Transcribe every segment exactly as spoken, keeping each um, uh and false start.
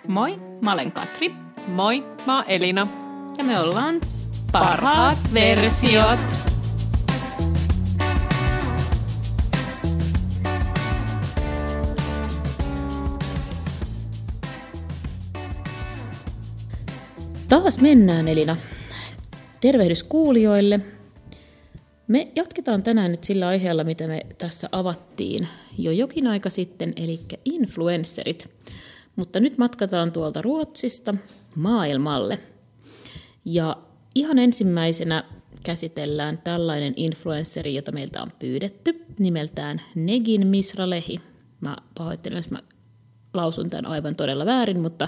Moi, mä olen Katri. Moi, mä oon Elina. Ja me ollaan Parhaat versiot. Taas mennään, Elina. Tervehdys kuulijoille. Me jatketaan tänään nyt sillä aiheella, mitä me tässä avattiin jo jokin aika sitten, eli influencerit. Mutta nyt matkataan tuolta Ruotsista maailmalle. Ja ihan ensimmäisenä käsitellään tällainen influenceri, jota meiltä on pyydetty, nimeltään Negin Misralehi. Mä pahoittelen, jos mä lausun tämän aivan todella väärin, mutta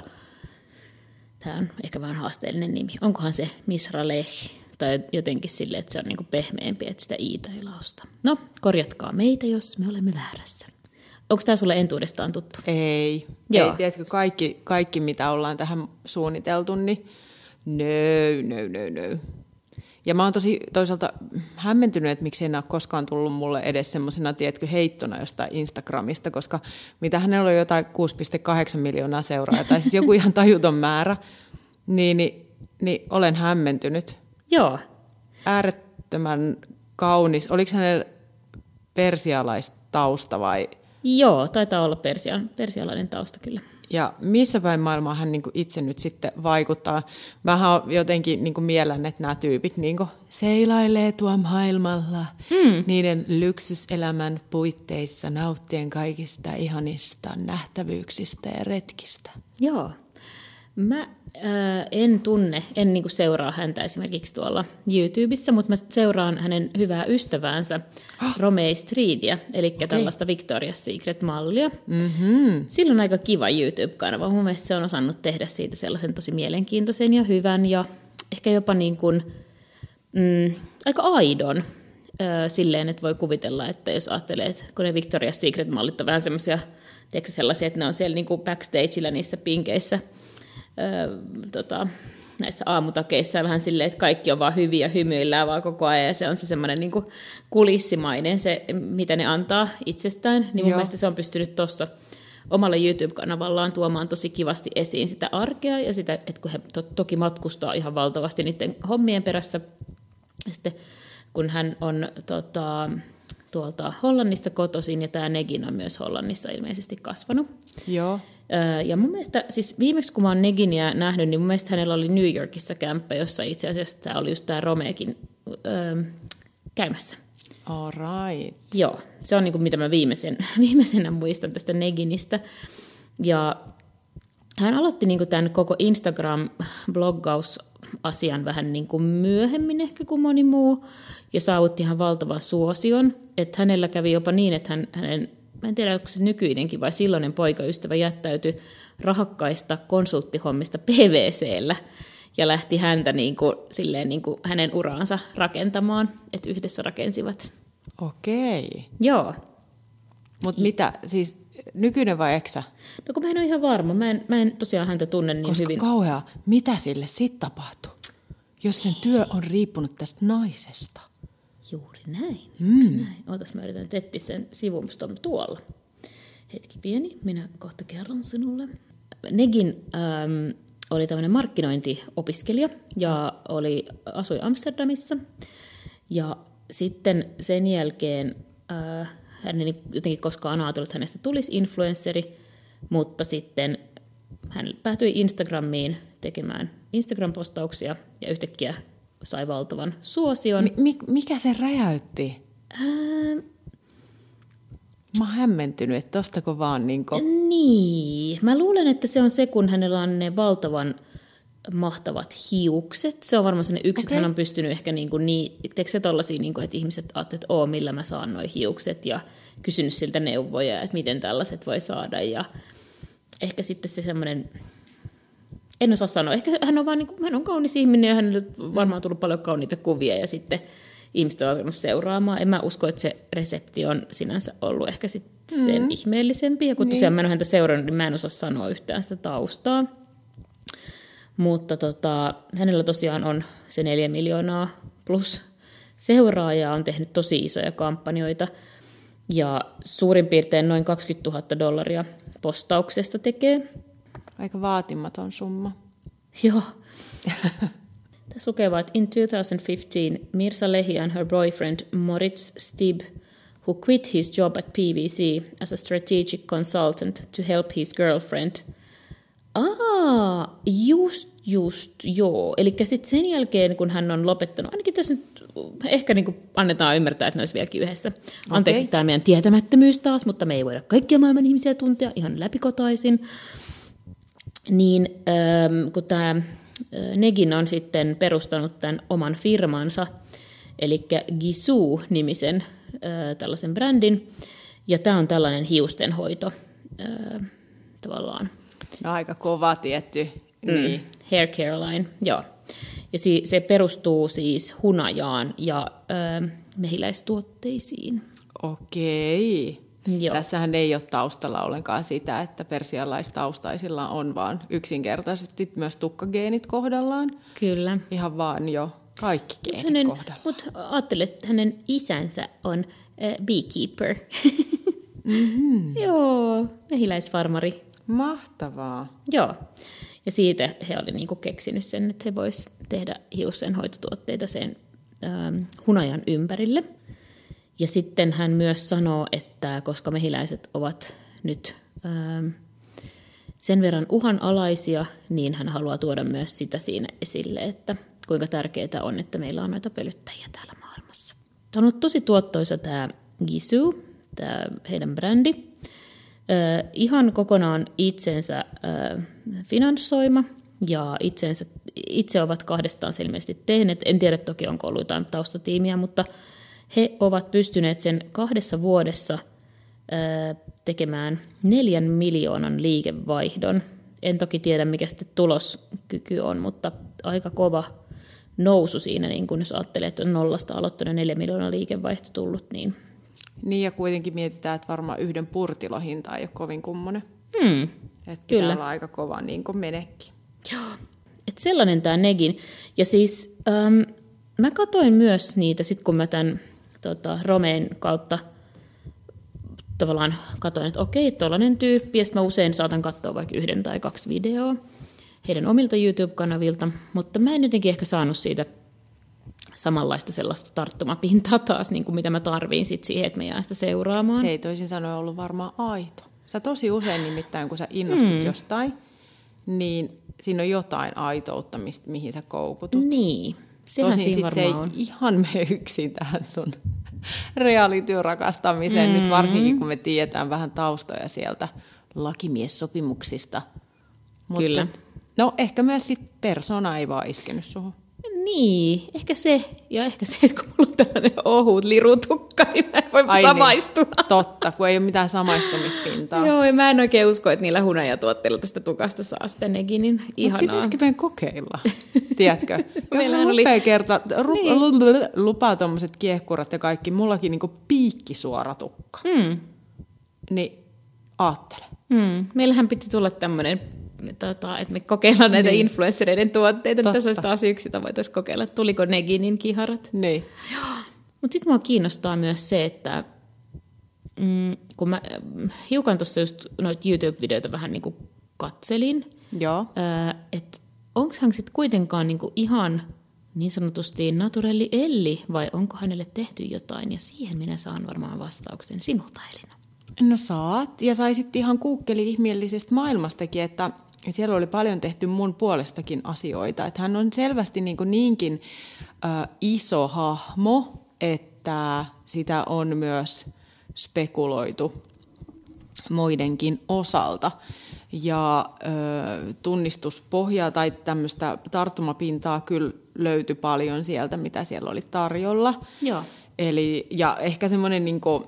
tämä on ehkä vähän haasteellinen nimi. Onkohan se Misralehi? Tai jotenkin silleen, että se on niinku pehmeämpi, että sitä iitä ei lausta. No, korjatkaa meitä, jos me olemme väärässä. Onko tämä sulle entuudestaan tuttu? Ei. Joo. Ei, tiedätkö, kaikki, kaikki mitä ollaan tähän suunniteltu, niin no, no, no, no. Ja mä oon tosi toisaalta hämmentynyt, että miksi ei ole koskaan tullut mulle edes semmoisena, tiedätkö, heittona jostain Instagramista, koska mitä hänellä on jotain kuusi pilkku kahdeksan miljoonaa seuraajaa, tai siis joku ihan tajuton määrä, niin, niin, niin olen hämmentynyt. Joo. Äärettömän kaunis. Oliko hänellä persialaistausta vai? Joo, taitaa olla persian, persialainen tausta kyllä. Ja missä päin maailmaa hän niin kuin itse nyt sitten vaikuttaa? Vähän jotenkin niin kuin miellän, että nämä tyypit niin kuin seilailee tuolla maailmalla hmm. niiden lyksyselämän puitteissa nauttien kaikista ihanista nähtävyyksistä ja retkistä. Joo. Mä ää, en tunne, en niinku seuraa häntä esimerkiksi tuolla YouTubessa, mutta mä seuraan hänen hyvää ystäväänsä oh. Romeo Streedia, eli okay. tällaista Victoria's Secret-mallia. Mm-hmm. Sillä on aika kiva YouTube-kanava. Mun mielestä se on osannut tehdä siitä sellaisen tosi mielenkiintoisen ja hyvän ja ehkä jopa niin kuin, mm, aika aidon ää, silleen, että voi kuvitella, että jos ajattelee, että kun ne Victoria's Secret-mallit on vähän semmoisia, tiedätkö sellaisia, että ne on siellä niinku backstageilla niissä pinkeissä, Öö, tota, näissä aamutakeissa ja vähän silleen, että kaikki on vaan hyviä, hymyillään vaan koko ajan ja se on se semmoinen niin kuin kulissimainen se, mitä ne antaa itsestään, niin mun Joo. mielestä se on pystynyt tuossa omalla YouTube-kanavallaan tuomaan tosi kivasti esiin sitä arkea ja sitä, että kun he to- toki matkustaa ihan valtavasti niiden hommien perässä ja sitten kun hän on tota, tuolta Hollannista kotoisin ja tämä Negin on myös Hollannissa ilmeisesti kasvanut. Joo. Ja mun mielestä, siis viimeksi kun mä oon Neginia nähnyt, niin mun mielestä hänellä oli New Yorkissa kämppä, jossa itse asiassa tämä oli just tämä Romeekin öö, käymässä. All right. Joo, se on niin kuin mitä mä viimeisen, viimeisenä muistan tästä Neginistä. Ja hän aloitti niin kuin tämän koko Instagram-bloggaus-asian vähän niin kuin myöhemmin ehkä kuin moni muu, ja saavutti ihan valtavan suosion. Että hänellä kävi jopa niin, että hän, hänen mä en tiedä, onko se nykyinenkin vai silloinen poikaystävä jättäytyi rahakkaista konsulttihommista P V C:llä ja lähti häntä niin kuin, silleen niin kuin hänen uraansa rakentamaan, että yhdessä rakensivat. Okei. Joo. Mutta mitä, siis nykyinen vai eksä? No kun mä en ole ihan varma, mä en, mä en tosiaan häntä tunne niin Koska hyvin. Koska kauhea, mitä sille sitten tapahtuu, jos sen työ on riippunut tästä naisesta? Juuri näin. Mm. näin. Ootas, mä yritän etsiä sen sivuston tuolla. Hetki pieni, minä kohta kerron sinulle. Negin ähm, oli tämmöinen markkinointiopiskelija ja oli, asui Amsterdamissa. Ja sitten sen jälkeen äh, hän ei jotenkin koskaan ajatellut, että hänestä tulisi influensseri, mutta sitten hän päätyi Instagramiin tekemään Instagram-postauksia ja yhtäkkiä sai valtavan suosion. Mi- mikä se räjäytti? Ää... Mä oon hämmentynyt, että tostako vaan niinku... Niin. Mä luulen, että se on se, kun hänellä on ne valtavan mahtavat hiukset. Se on varmaan sellainen yksi, okay. että hän on pystynyt ehkä niinku niin... Teekö se tollaisia, niinku, että ihmiset ajattelevat, että oo, millä mä saan noi hiukset ja kysynyt siltä neuvoja, että miten tällaiset voi saada. Ja ehkä sitten se semmoinen... En osaa sanoa. Ehkä hän on vaan niin kuin, hän on kaunis ihminen ja hänelle on varmaan tullut paljon kauniita kuvia ja sitten ihmiset on alkanut seuraamaan. En mä usko, että se resepti on sinänsä ollut ehkä sit sen mm. ihmeellisempi. Ja kun niin. tosiaan mä en ole häntä seurannut, niin mä en osaa sanoa yhtään sitä taustaa. Mutta tota, hänellä tosiaan on se neljä miljoonaa plus seuraajaa, on tehnyt tosi isoja kampanjoita. Ja suurin piirtein noin kaksikymmentätuhatta dollaria postauksesta tekee. Aika vaatimaton summa. Joo. Tässä lukee vaan, että in two thousand fifteen Mirza Lehi and her boyfriend Moritz Stib, who quit his job at P V C as a strategic consultant to help his girlfriend. Aa, just, just, joo. Eli sitten sen jälkeen, kun hän on lopettanut, ainakin tässä nyt ehkä niin kuin annetaan ymmärtää, että ne olisi vieläkin yhdessä. Anteeksi, okay. Tämä meidän tietämättömyys taas, mutta me ei voida kaikkia maailman ihmisiä tuntea ihan läpikotaisin. Niin ähm, kun tämä äh, Negin on sitten perustanut tämän oman firmansa, eli Gisou-nimisen äh, tällaisen brändin, ja tämä on tällainen hiustenhoito äh, tavallaan. No aika kova tietty. Mm, niin. Hair care line, joo. Ja si- se perustuu siis hunajaan ja ö, mehiläistuotteisiin. Okei. Joo. Tässähän ei ole taustalla ollenkaan sitä, että persialaistaustaisilla on vaan yksinkertaisesti myös tukkageenit kohdallaan. Kyllä. Ihan vaan jo kaikki geenit hänen, kohdallaan. Mutta ajattele, että hänen isänsä on äh, beekeeper. Mm-hmm. Joo, mehiläisfarmari. Mahtavaa. Joo. Ja siitä he olivat niinku keksinyt sen, että he voisivat tehdä hiustenhoitotuotteita sen ähm, hunajan ympärille. Ja sitten hän myös sanoo, että koska mehiläiset ovat nyt ähm, sen verran uhanalaisia, niin hän haluaa tuoda myös sitä siinä esille, että kuinka tärkeää on, että meillä on noita pölyttäjiä täällä maailmassa. On ollut tosi tuottoisa tämä Gisou, tämä heidän brändi. Äh, ihan kokonaan itsensä äh, finanssoima ja itsensä, itse ovat kahdestaan ilmeisesti tehneet. En tiedä toki, onko ollut jotain taustatiimiä, mutta he ovat pystyneet sen kahdessa vuodessa äh, tekemään neljän miljoonan liikevaihdon. En toki tiedä, mikä sitten tuloskyky on, mutta aika kova nousu siinä, niin kun jos ajattelee, että on nollasta aloittanut neljä miljoonan liikevaihto tullut, niin... Niin ja kuitenkin mietitään, että varmaan yhden purtilohinta ei ole kovin kummonen. Hmm, että kyllä. pitää olla aika kova niin kuin menekki. Joo, että sellainen tämä Negin. Ja siis ähm, mä katsoin myös niitä, sit kun mä tämän tota, Romeen kautta tavallaan katsoin, että okei, tollainen tyyppi, ja sitten mä usein saatan katsoa vaikka yhden tai kaksi videoa heidän omilta YouTube-kanavilta, mutta mä en jotenkin ehkä saanut siitä samanlaista sellaista tarttumapintaa taas, niin kuin mitä mä tarviin sit siihen, että mä jään sitä seuraamaan. Se ei toisin sanoen ollut varmaan aito. Sä tosi usein nimittäin, kun sä innostut mm. jostain, niin siinä on jotain aitoutta, mistä, mihin sä koukutut. Niin, sehän tosin siinä sit varmaan se ei on. ihan mene yksin tähän sun reaalityörakastamiseen, mm. nyt varsinkin kun me tiedetään vähän taustoja sieltä lakimiessopimuksista. Mutta, Kyllä. No ehkä myös sit persona ei vaan iskenyt suhun. Niin, ehkä se, ja ehkä se, että kun mulla on tällainen ohut lirutukka, niin mä en voi Ai samaistua. Niin, totta, kun ei ole mitään samaistumispintaa. Joo, ja mä en oikein usko, että niillä hunajatuotteilla tästä tukasta saa sitä Neginin. Ihanaa. Pitäisikö meidän kokeilla, tiedätkö? Meillähän oli... oli... kerta, ru- niin. lupaa tuommoiset kiehkurat ja kaikki, mullakin niinku piikkisuora tukka. Mm. Niin aattele. Mm. Meillähän piti tulla tämmöinen, tota, että me kokeillaan näitä niin. influenssereiden tuotteita. Totta. Tässä olisi taas yksi, jota voitaisiin kokeilla. Tuliko Neginin kiharat? Niin. Mutta sitten mua kiinnostaa myös se, että mm, kun mä hiukan tuossa just noita YouTube-videoita vähän niin kuin katselin, Joo. että onko hän sitten kuitenkaan niin kuin ihan niin sanotusti naturelli Elli, vai onko hänelle tehty jotain, ja siihen minä saan varmaan vastauksen sinulta, Elina. No saat, ja saisit ihan kuukkeli-ihmeellisestä maailmastakin, että siellä oli paljon tehty mun puolestakin asioita, että hän on selvästi niin kuin niinkin äh, iso hahmo, että sitä on myös spekuloitu muidenkin osalta. Ja ö, tunnistuspohjaa tai tämmöistä tarttumapintaa kyllä löytyi paljon sieltä, mitä siellä oli tarjolla. Joo. Eli, ja ehkä semmoinen niinku,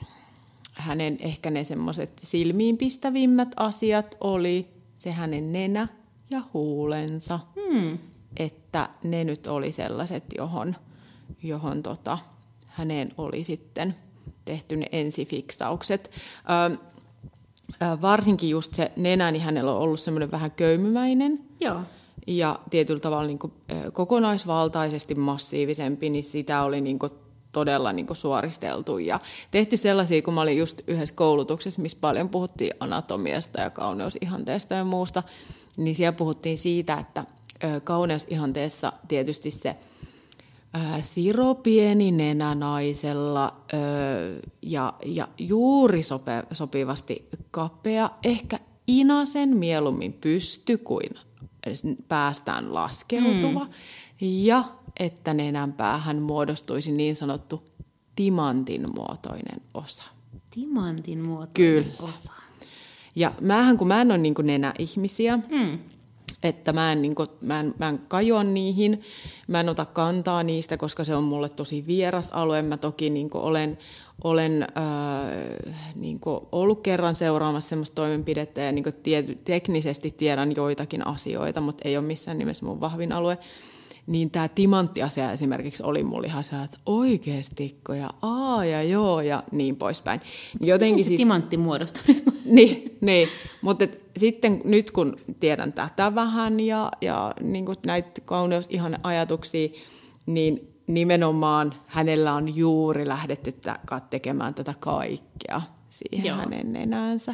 hänen ehkä ne semmoiset silmiinpistävimmät asiat oli se hänen nenä ja huulensa. Hmm. Että ne nyt oli sellaiset, johon, johon tota, häneen oli sitten tehty ne ensifiksaukset. Ö, Varsinkin just se nenä, niin hänellä on ollut semmoinen vähän köymymäinen. Joo. Ja tietyllä tavalla niin kuin kokonaisvaltaisesti massiivisempi, niin sitä oli niin kuin todella niin kuin suoristeltu ja tehty sellaisia, kun mä olin just yhdessä koulutuksessa, missä paljon puhuttiin anatomiasta ja kauneusihanteesta ja muusta, niin siellä puhuttiin siitä, että kauneusihanteessa tietysti se ää, siro pieni nenä naisella ää, ja, ja juuri sope, sopivasti kapea, ehkä inasen mieluummin pysty kuin päästään laskeutuva, mm. ja että nenän päähän muodostuisi niin sanottu timantin muotoinen osa. Timantin muotoinen Kyllä. osa. Ja mähän, kun mä en ole niin kuin nenäihmisiä, mm. että mä en, niin kuin, mä, en, mä en kajoa niihin, mä en ota kantaa niistä, koska se on mulle tosi vieras alue. Mä toki niin kuin olen, olen äh, niin kuin ollut kerran seuraamassa semmoista toimenpidettä ja niin kuin tie, teknisesti tiedän joitakin asioita, mutta ei ole missään nimessä mun vahvin alue. Niin tämä timanttiasia esimerkiksi oli mulle ihan se, että oikeastikko ja aa ja joo ja niin poispäin. Jotenkin se siis, timantti muodostumisi. Niin, niin. Mutta sitten nyt kun tiedän tätä vähän ja, ja niin näitä kauneus ihan ajatuksia, niin nimenomaan hänellä on juuri lähdetty tekemään tätä kaikkea siihen joo. hänen nenäänsä.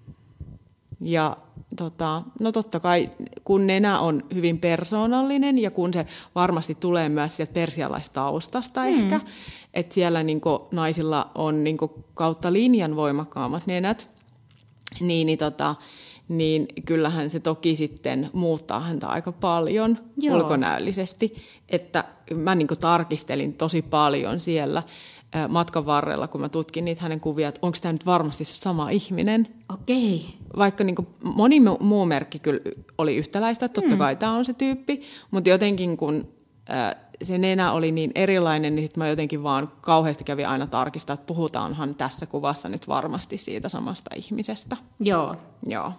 Ja tota, no totta kai, kun nenä on hyvin persoonallinen ja kun se varmasti tulee myös sieltä persialaistaustasta mm. ehkä, että siellä niinku naisilla on niinku kautta linjan voimakkaammat nenät, niin, niin, tota, niin kyllähän se toki sitten muuttaa häntä aika paljon Joo. ulkonäöllisesti. Että mä niinku tarkistelin tosi paljon siellä matkan varrella, kun mä tutkin niitä hänen kuvia, että onko tämä nyt varmasti se sama ihminen. Okei. Vaikka niin kuin moni muu merkki kyllä oli yhtäläistä, että totta kai mm. tämä on se tyyppi, mutta jotenkin kun äh, se nenä oli niin erilainen, niin sitten mä jotenkin vaan kauheasti kävin aina tarkistaa, että puhutaanhan tässä kuvassa nyt varmasti siitä samasta ihmisestä. Joo. Joo.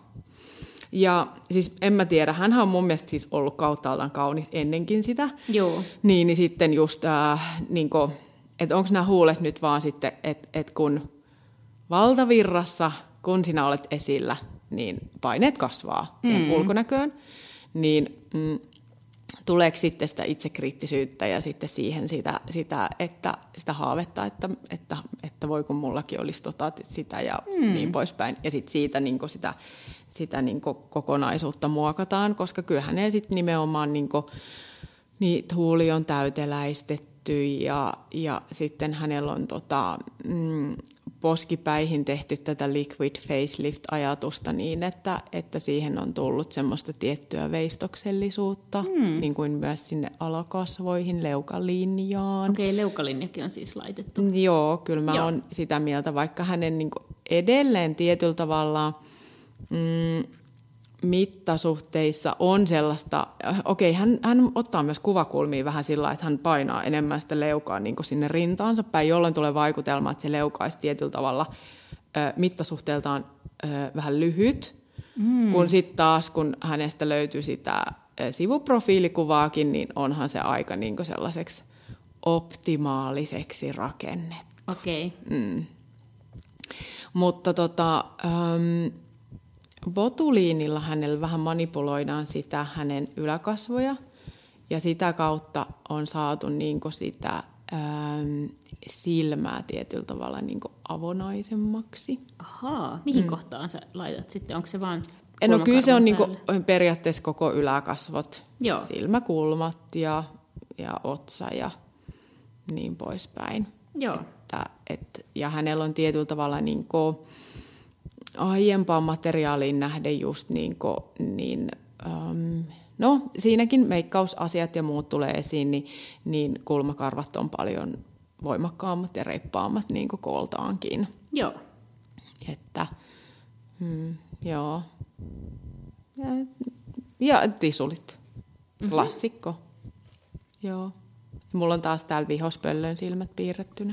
Ja siis en mä tiedä, hänhän on mun mielestä siis ollut kauttaaltaan kaunis ennenkin sitä. Joo. Niin, niin sitten just äh, niin kuin, että onko nämä huulet nyt vaan sitten, että et kun valtavirrassa, kun sinä olet esillä, niin paineet kasvaa sen mm. ulkonäköön, niin mm, tuleeko sitten sitä itsekriittisyyttä ja sitten siihen sitä, sitä, että, sitä haavetta, että, että, että voi kun mullakin olisi tota, sitä ja mm. niin poispäin. Ja sitten siitä niin sitä, sitä niin kokonaisuutta muokataan, koska kyllähän ne sitten nimenomaan niin kuin, niin huuli on täyteläistetty. Ja, ja sitten hänellä on tota, mm, poskipäihin tehty tätä liquid facelift-ajatusta niin, että, että siihen on tullut semmoista tiettyä veistoksellisuutta, mm. niin kuin myös sinne alakasvoihin, leukalinjaan. Okei, okay, leukalinjakin on siis laitettu. Joo, kyllä mä oon sitä mieltä, vaikka hänen niin kuin edelleen tietyllä tavalla Mm, mittasuhteissa on sellaista, okei, hän, hän ottaa myös kuvakulmia vähän sillä, että hän painaa enemmän sitä leukaa niin kuin sinne rintaansa päin, jolloin tulee vaikutelma, että se leuka olisi tietyllä tavalla ö, mittasuhteeltaan ö, vähän lyhyt, mm. kun sitten taas, kun hänestä löytyy sitä ö, sivuprofiilikuvaakin, niin onhan se aika niin kuin sellaiseksi optimaaliseksi rakennettu. Okei. Okay. Mm. Mutta tota... Ähm, botuliinilla hänellä vähän manipuloidaan sitä hänen yläkasvoja ja sitä kautta on saatu niinku sitä ähm, silmää tietyllä tavalla niinku avonaisemmaksi. Ahaa, mihin mm. kohtaan sä laitat sitten? Onko se vaan No kyllä se on niinku periaatteessa koko yläkasvot, Joo. silmäkulmat ja, ja otsa ja niin poispäin. Joo. Että, et, ja hänellä on tietyllä tavalla niinku aiempaan materiaaliin nähden just niin, kuin, niin um, no siinäkin meikkausasiat ja muut tulee esiin, niin, niin kulmakarvat on paljon voimakkaammat ja reippaammat niin kuin kooltaankin. Joo. Että, mm, joo. Ja, ja tisulit. Mm-hmm. Klassikko. Joo. Mulla on taas täällä vihospöllön silmät piirrettynä.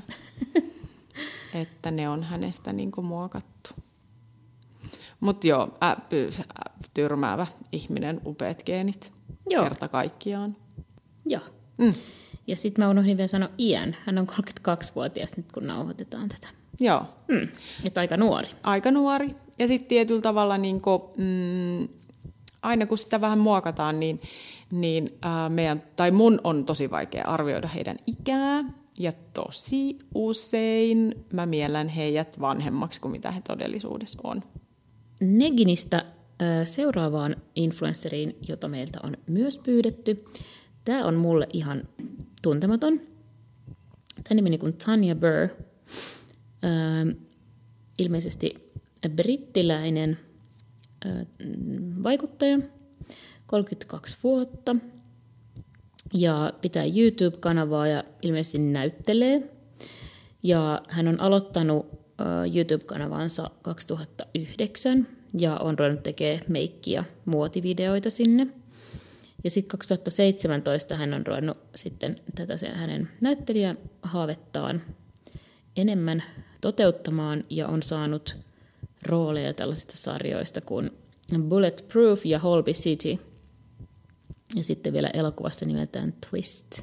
Että ne on hänestä niin kuin muokattu. Mutta joo, ä, ä, tyrmäävä ihminen, upeat geenit, joo. kerta kaikkiaan. Joo. Mm. Ja sitten mä unohdin vielä sanoa iän. Hän on kolmekymmentäkaksivuotias nyt, kun nauhoitetaan tätä. Joo. Mm. Että aika nuori. Aika nuori. Ja sitten tietyllä tavalla, niin kun, mm, aina kun sitä vähän muokataan, niin, niin äh, meidän, tai mun on tosi vaikea arvioida heidän ikää. Ja tosi usein mä miellän heidät vanhemmaksi kuin mitä he todellisuudessa on. Neginistä seuraavaan influenceriin, jota meiltä on myös pyydetty. Tämä on mulle ihan tuntematon. Tämä nimi on Tanya Burr. Ilmeisesti brittiläinen vaikuttaja, kolmekymmentäkaksi vuotta. Ja pitää YouTube-kanavaa ja ilmeisesti näyttelee. Ja hän on aloittanut YouTube-kanavansa kaksituhattayhdeksän ja on ruvennut tekemään meikki- ja muotivideoita sinne. Ja sitten kaksituhattaseitsemäntoista hän on ruvennut sitten tätä hänen näyttelijähaavettaan enemmän toteuttamaan ja on saanut rooleja tällaisista sarjoista kuin Bulletproof ja Holby City. Ja sitten vielä elokuvassa nimeltään Twist.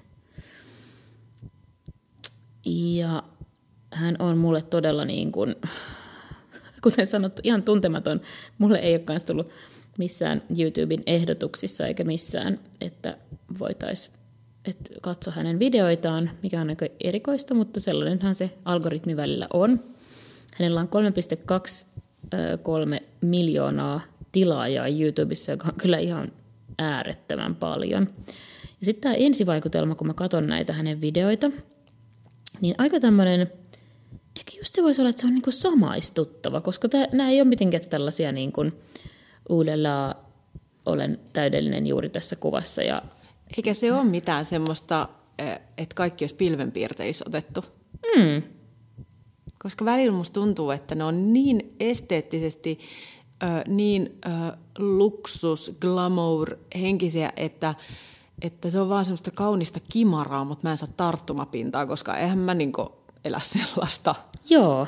Ja hän on mulle todella niin kuin, kuten sanottu, ihan tuntematon. Mulle ei ole myös tullut missään YouTuben ehdotuksissa eikä missään, että voitaisiin katsoa hänen videoitaan, mikä on aika erikoista, mutta sellainenhan se algoritmi välillä on. Hänellä on kolme pilkku kaksikymmentäkolme miljoonaa tilaajaa YouTubessa, joka on kyllä ihan äärettömän paljon. Ja sitten tämä ensivaikutelma, kun mä katson näitä hänen videoita, niin aika tämmöinen, ehkä just se voisi olla, että se on niinku samaistuttava, koska tää, nämä ei ole mitenkään tällaisia niin kuin uudella olen täydellinen juuri tässä kuvassa. Ja eikä se ole mitään semmoista, että kaikki olisi pilvenpiirteissä otettu. Mm. Koska välillä musta tuntuu, että ne on niin esteettisesti, niin luksus, glamour, henkisiä, että, että se on vaan semmoista kaunista kimaraa, mutta mä en saa tarttumapintaa, koska eihän mä niinku elä sellaista. Joo.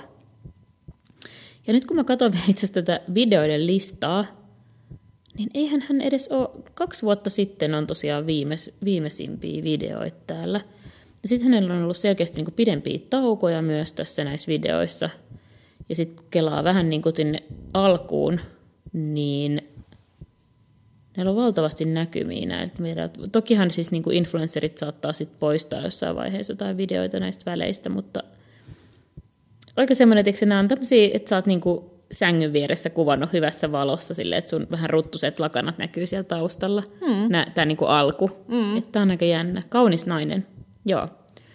Ja nyt kun mä katson itse asiassa tätä videoiden listaa, niin eihän hän edes ole, kaksi vuotta sitten on tosiaan viimeis, viimeisimpiä videoita täällä. Ja sitten hänellä on ollut selkeästi niinku pidempiä taukoja myös tässä näissä videoissa. Ja sitten kun kelaa vähän niin kuin sinne alkuun, niin näillä on valtavasti näkymiä näiltä. Tokihan siis niin kuin influencerit saattaa sit poistaa jossain vaiheessa jotain videoita näistä väleistä, mutta aika semmoinen, että nämä on tämmöisiä, että sä oot niin kuin sängyn vieressä kuvannut hyvässä valossa silleen, että sun vähän ruttuset lakanat näkyy siellä taustalla. Mm. Tämä niin kuin alku. Mm. Tämä on aika jännä. Kaunis nainen. Joo.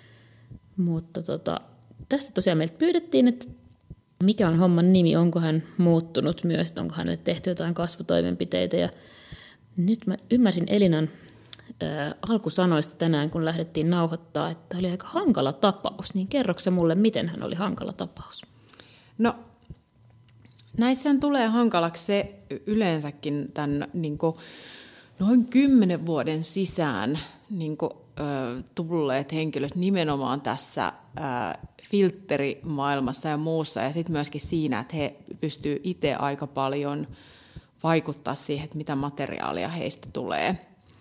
Mutta tota, tästä tosiaan meiltä pyydettiin, että mikä on homman nimi, onko hän muuttunut myös, onko hänelle tehty jotain kasvutoimenpiteitä. Ja nyt mä ymmärsin Elinan ää, alkusanoista tänään, kun lähdettiin nauhoittaa, että oli aika hankala tapaus. Niin kerroksä mulle, miten hän oli hankala tapaus? No, näissähän tulee hankalaksi se yleensäkin tämän niin kuin, noin kymmenen vuoden sisään niin kuin, ö, tulleet henkilöt nimenomaan tässä ö, filtterimaailmassa ja muussa, ja sitten myöskin siinä, että he pystyvät itse aika paljon vaikuttaa siihen, että mitä materiaalia heistä tulee.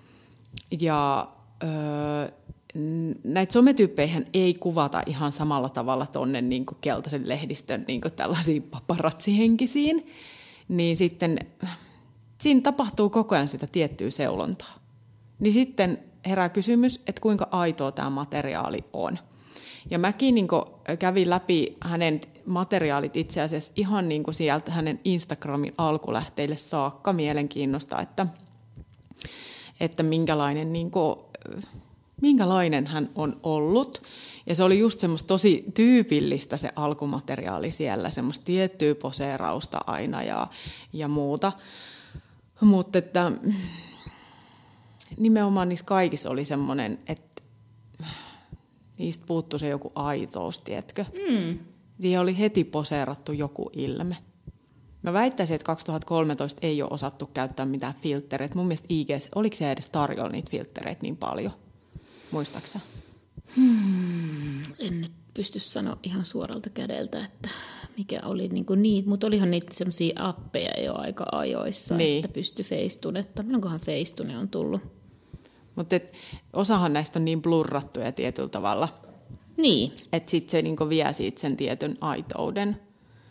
Ja ö, näitä sometyyppejä ei kuvata ihan samalla tavalla tuonne niin kuin keltaisen lehdistön niin kuin tällaisiin paparatsihenkisiin, niin sitten siinä tapahtuu koko ajan sitä tiettyä seulontaa. Niin sitten herää kysymys, että kuinka aitoa tämä materiaali on. Ja mäkin niin kuin kävin läpi hänen materiaalit itse asiassa ihan niin kuin sieltä hänen Instagramin alkulähteille saakka mielenkiinnosta, että, että minkälainen, niin kuin, minkälainen hän on ollut. Ja se oli just semmoista tosi tyypillistä se alkumateriaali siellä, semmoista tiettyä poseerausta aina ja, ja muuta. Mutta että nimenomaan niissä kaikissa oli semmoinen, että niistä puuttui se joku aitous, tiedätkö? Mm. Siihen oli heti poseerattu joku ilme. Mä väittäisin, että kaksituhattakolmetoista ei ole osattu käyttää mitään filttereitä. Mun mielestä I G:ssä, oliko se edes tarjolla niitä filttereitä niin paljon? Muistaaksä? Hmm. En nyt pysty sanoa ihan suoralta kädeltä, että mikä oli niinku niitä, mutta olihan niitä semmoisia appeja jo aika ajoissa, niin, että pystyi Facetunetta. Milloinkohan Facetune on tullut? Mutta osahan näistä on niin blurrattuja tietyllä tavalla. Niin. Että sitten se niinku vie siitä sen tietyn aitouden.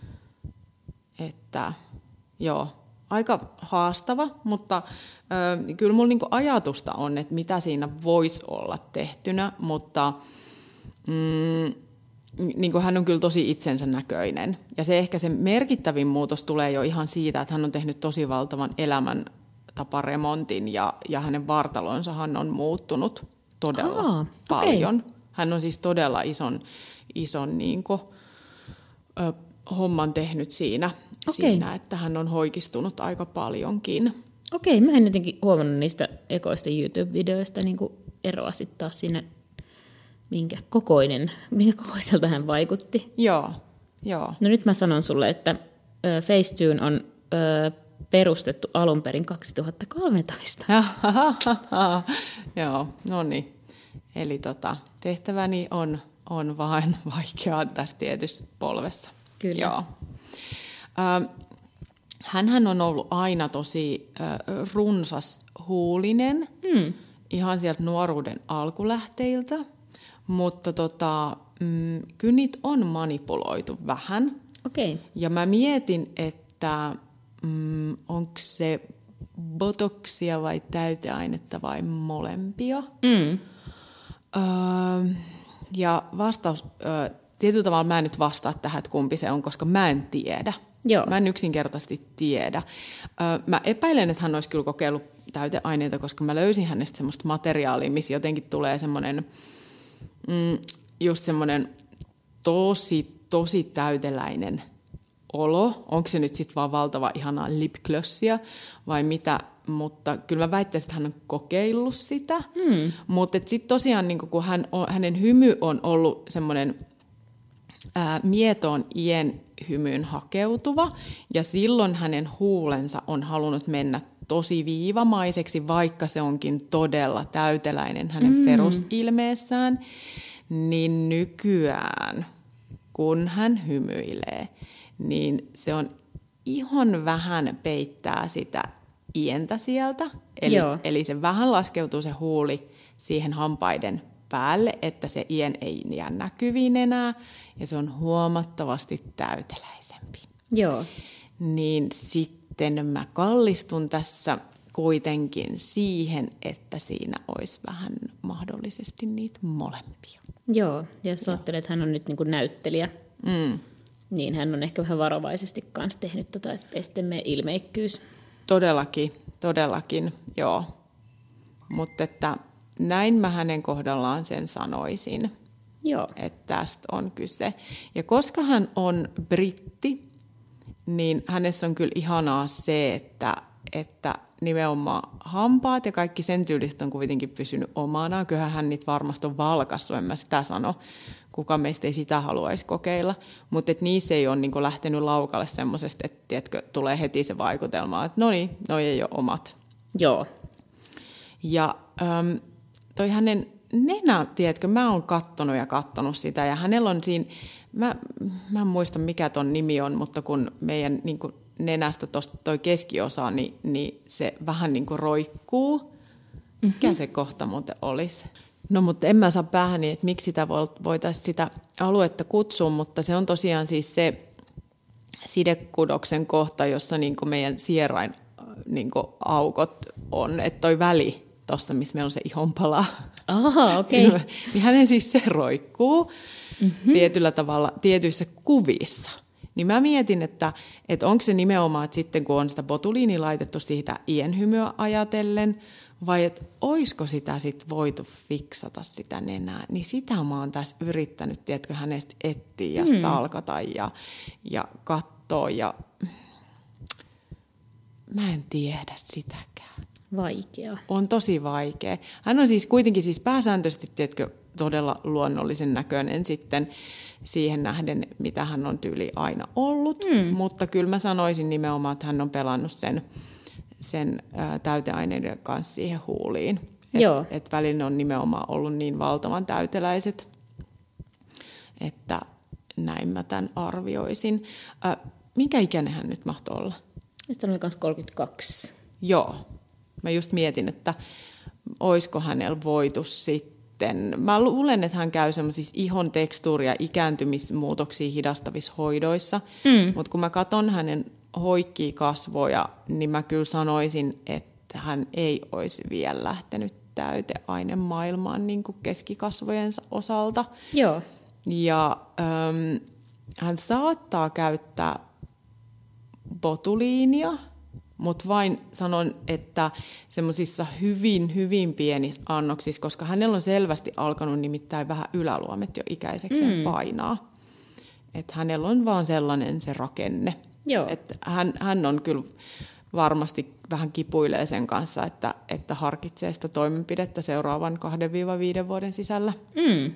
Että joo, aika haastava, mutta ö, kyllä mulla niinku ajatusta on, että mitä siinä voisi olla tehtynä, mutta mm, niin kuin hän on kyllä tosi itsensä näköinen. Ja se ehkä se merkittävin muutos tulee jo ihan siitä, että hän on tehnyt tosi valtavan elämäntaparemontin ja, ja hänen vartalonsahan on muuttunut todella Aa, paljon. okay. Hän on siis todella ison, ison niin kuin, ö, homman tehnyt siinä, okay. siinä, että hän on hoikistunut aika paljonkin. Okei, mä en jotenkin huomannut niistä ekoista YouTube-videoista niin kuin eroa sitten taas siinä, minkä kokoinen, minkä kokoiselta hän vaikutti. Joo, joo. No nyt mä sanon sulle, että ö, Facetune on ö, perustettu alun perin kaksituhattakolmetoista. Joo, no niin. Eli tota, tehtäväni on, on vain vaikeaa tässä tietyssä polvessa. Kyllä. Joo. Ö, hänhän on ollut aina tosi ö, runsashuulinen, mm. ihan sieltä nuoruuden alkulähteiltä, mutta tota, mm, kyllä niitä on manipuloitu vähän. Okei. Ja mä mietin, että mm, onko se botoksia vai täyteainetta vai molempia. Mm. Öö, ja vastaus, öö, tietyllä tavalla mä en nyt vastaa tähän, että kumpi se on, koska mä en tiedä. Joo. Mä en yksinkertaisesti tiedä. Öö, mä epäilen, että hän olisi kyllä kokeillut täyteaineita, koska mä löysin hänestä semmoista materiaalia, missä jotenkin tulee semmoinen, mm, just semmoinen tosi, tosi täyteläinen olo. Onko se nyt sitten vaan valtava ihanaa lipglossia vai mitä? Mutta kyllä mä väittäisin, että hän on kokeillut sitä. Mm. Mutta sitten tosiaan, niin kun hän on, hänen hymy on ollut semmoinen ää, mietoon ien hymyyn hakeutuva, ja silloin hänen huulensa on halunnut mennä tosi viivamaiseksi, vaikka se onkin todella täyteläinen hänen mm. perusilmeessään, niin nykyään, kun hän hymyilee, niin se on ihan vähän peittää sitä ientä sieltä. Eli, eli se vähän laskeutuu se huuli siihen hampaiden päälle, että se ien ei jää näkyviin enää, ja se on huomattavasti täyteläisempi. Joo. Niin sitten mä kallistun tässä kuitenkin siihen, että siinä olisi vähän mahdollisesti niitä molempia. Joo, ja jos ajattelet, että hän on nyt niin kuin näyttelijä, mm. niin hän on ehkä vähän varovaisesti kanssa tehnyt tota, ettei sitten mene ilmeikkyys. Todellakin, todellakin, joo. Mutta että näin mä hänen kohdallaan sen sanoisin, joo. että tästä on kyse. Ja koska hän on britti, niin hänessä on kyllä ihanaa se, että, että nimenomaan hampaat ja kaikki sen tyyliset on kuitenkin pysynyt omana. Kyllähän hän niitä varmasti on valkassut, en mä sitä sano. Kuka meistä ei sitä haluaisi kokeilla. Mutta niissä ei ole niinku lähtenyt laukalle semmoisesta, että tiedätkö, tulee heti se vaikutelma, että no niin, noi ei ole omat. Joo. Ja äm, toi hänen nenä, tiedätkö, mä oon kattonut ja kattonut sitä, ja hänellä on siinä, mä, mä en muista mikä ton nimi on, mutta kun meidän niin kuin nenästä tosta toi keskiosa, niin, niin se vähän niin kuin roikkuu. Mm-hmm. Mikä se kohta muuten olisi? No, mutta en mä saa päähäni, että miksi sitä voitaisiin sitä aluetta kutsua, mutta se on tosiaan siis se sidekudoksen kohta, jossa niin kuin meidän sierain niin kuin aukot on, että toi väli tuosta, missä meillä on se ihonpala. Aha, okei. Okay. Niin hänen siis se roikkuu mm-hmm. tietyllä tavalla tietyissä kuvissa. Niin mä mietin, että, että onko se nimenomaan, että sitten kun on sitä botuliinia laitettu siitä ienhymyä ajatellen, vai että olisiko sitä sitten voitu fiksata sitä nenää, niin sitä mä oon tässä yrittänyt, tiedätkö, hänestä etsiä ja mm. stalkata ja, ja katsoa, ja mä en tiedä sitäkään. Vaikea. On tosi vaikea. Hän on siis kuitenkin siis pääsääntöisesti, tiedätkö, todella luonnollisen näköinen sitten siihen nähden, mitä hän on tyyli aina ollut, mm. mutta kyllä mä sanoisin nimenomaan, että hän on pelannut sen sen ää, täyteaineiden kanssa siihen huuliin. Että et välillä on nimenomaan ollut niin valtavan täyteläiset, että näin mä tämän arvioisin. Ää, minkä ikäinen hän nyt mahtoi olla? Sitten oli myös kolmekymmentäkaksi. Joo. Mä just mietin, että olisiko hänellä voitu sitten. Mä luulen, että hän käy semmoisissa ihon tekstuuri- ja ikääntymismuutoksia hidastavissa hoidoissa, mm. mutta kun mä katson hänen hoikkii kasvoja, niin mä kyllä sanoisin, että hän ei olisi vielä lähtenyt täyteainemaailmaan niin kuin keskikasvojensa osalta. Joo. Ja äm, hän saattaa käyttää botuliinia, mutta vain sanon, että semmoisissa hyvin, hyvin pienissä annoksissa, koska hänellä on selvästi alkanut nimittäin vähän yläluomet jo ikäisekseen mm. painaa. Että hänellä on vaan sellainen se rakenne. Joo. Että hän, hän on kyllä varmasti vähän kipuilee sen kanssa, että, että harkitsee sitä toimenpidettä seuraavan kahden viiden vuoden sisällä. Mm.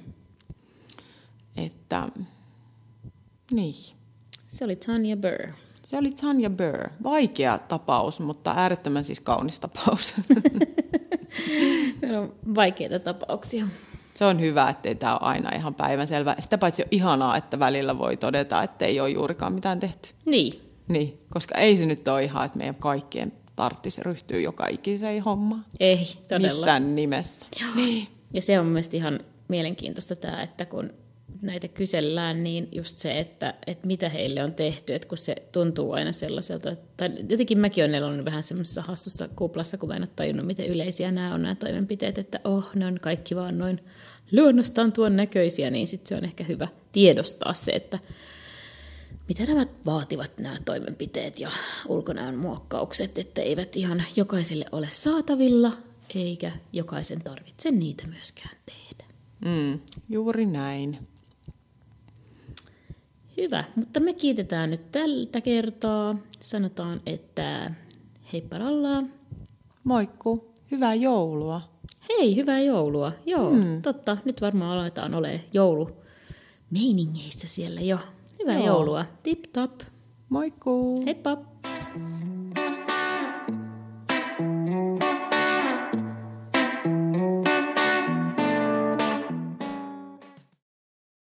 Että, niin. Se oli Tanya Burr. Se oli Tanya Burr. Vaikea tapaus, mutta äärettömän siis kaunis tapaus. Meillä on vaikeita tapauksia. Se on hyvä, ettei tämä ole aina ihan päivänselvä. Sitä paitsi on ihanaa, että välillä voi todeta, että ei ole juurikaan mitään tehty. Niin. Niin, koska ei se nyt ole ihan, että meidän kaikkien tarvitsisi ryhtyä joka ikiseen hommaan. Ei, todella. Missään nimessä. Niin. Ja se on mielestäni ihan mielenkiintoista tämä, että kun näitä kysellään, niin just se, että, että mitä heille on tehty, että kun se tuntuu aina sellaiselta, tai jotenkin mäkin olen elonut vähän semmoisessa hassussa kuplassa, kun mä en ole tajunnut, miten yleisiä nämä on nämä toimenpiteet, että oh, ne on kaikki vaan noin luonnostaan tuon näköisiä, niin sitten se on ehkä hyvä tiedostaa se, että mitä nämä vaativat nämä toimenpiteet ja ulkonäön muokkaukset, että eivät ihan jokaiselle ole saatavilla, eikä jokaisen tarvitse niitä myöskään tehdä. Mm, juuri näin. Hyvä, mutta me kiitetään nyt tältä kertaa. Sanotaan, että heipparallaa. Moikku, hyvää joulua. Hei, hyvää joulua. Joo, Mm. totta. Nyt varmaan aletaan olemaan joulumeiningeissä siellä jo. Hyvää Joo. joulua. Tip top. Moikku. Heippa.